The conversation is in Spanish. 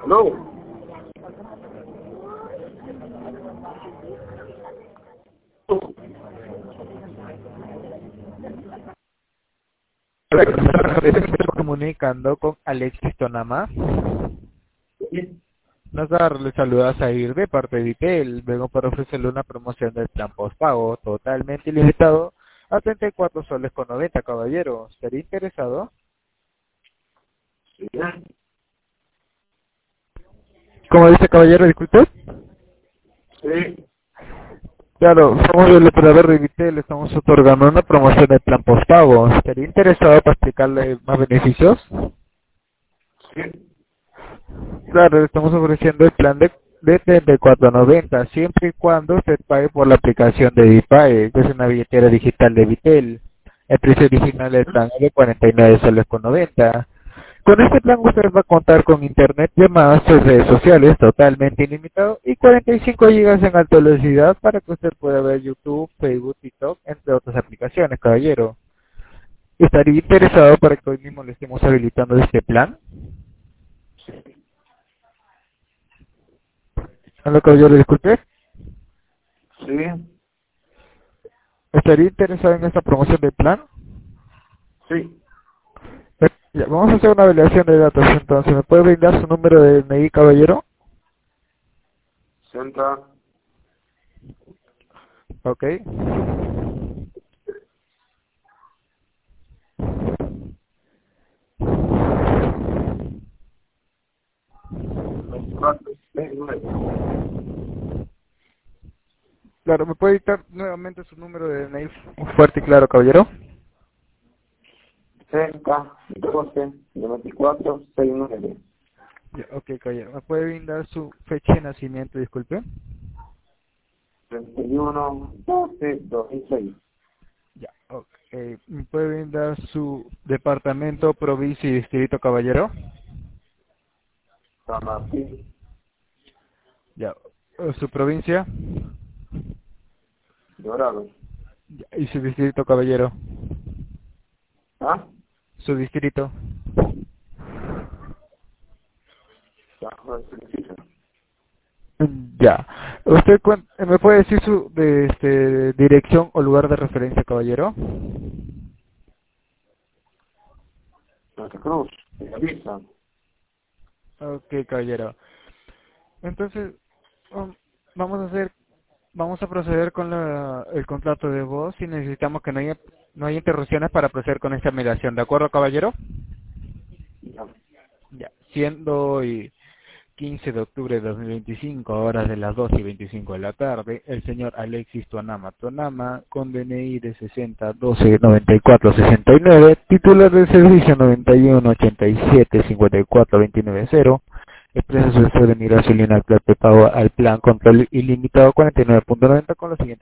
No. Estoy comunicando con Alexis Tonama. Nos le saluda a Zair de parte de Vitel. Vengo para ofrecerle una promoción del plan postpago totalmente ilimitado a 34 soles con 90, caballero. ¿Estaría interesado? Sí. ¿Cómo dice, caballero? Disculpe. Sí. Claro, somos el operador de Vitel. Estamos otorgando una promoción del plan postpago. ¿Estaría interesado para explicarle más beneficios? Sí. Claro, le estamos ofreciendo el plan de 34.90, siempre y cuando usted pague por la aplicación de Dipae, que es una billetera digital de Vitel. El precio original del plan es de 49 soles con 90. Con este plan usted va a contar con internet, llamadas y redes sociales totalmente ilimitado y 45 gigas en alta velocidad para que usted pueda ver YouTube, Facebook, TikTok, entre otras aplicaciones, caballero. ¿Estaría interesado para que hoy mismo le estemos habilitando este plan? Hola, caballero, disculpe. Sí. ¿Estaría interesado en esta promoción del plan? Sí. Ya, vamos a hacer una validación de datos entonces. ¿Me puede brindar su número de DNI, caballero? Senta. Ok. Claro, ¿me puede dictar nuevamente su número de DNI fuerte y claro, caballero? 60, 12, 94, 69. Ya, ok, caballero. ¿Me puede brindar su fecha de nacimiento, disculpe? 31, 12, 2006. Ya, ok. ¿Me puede brindar su departamento, provincia y distrito, caballero? San Martín. Ya. ¿Su provincia? Dorado. Ya, ¿y su distrito, caballero? ¿Ah? ¿Su distrito? San Juan Solicitor. Ya. ¿Usted me puede decir su dirección o lugar de referencia, caballero? Santa Cruz. Avisa. Ok, caballero. Entonces, um, vamos a hacer, vamos a proceder con el contrato de voz y necesitamos que no haya interrupciones para proceder con esta mediación. ¿De acuerdo, caballero? Ya. Ya. Siendo hoy 15 de octubre de 2025, a horas de las 2:25 de la tarde, el señor Alexis Tonama, con DNI de 60 12 94 69, titular del servicio 91 87 54 29 0, expresa su deseo de migrar su línea actual de pago al plan control ilimitado 49.90 con los siguientes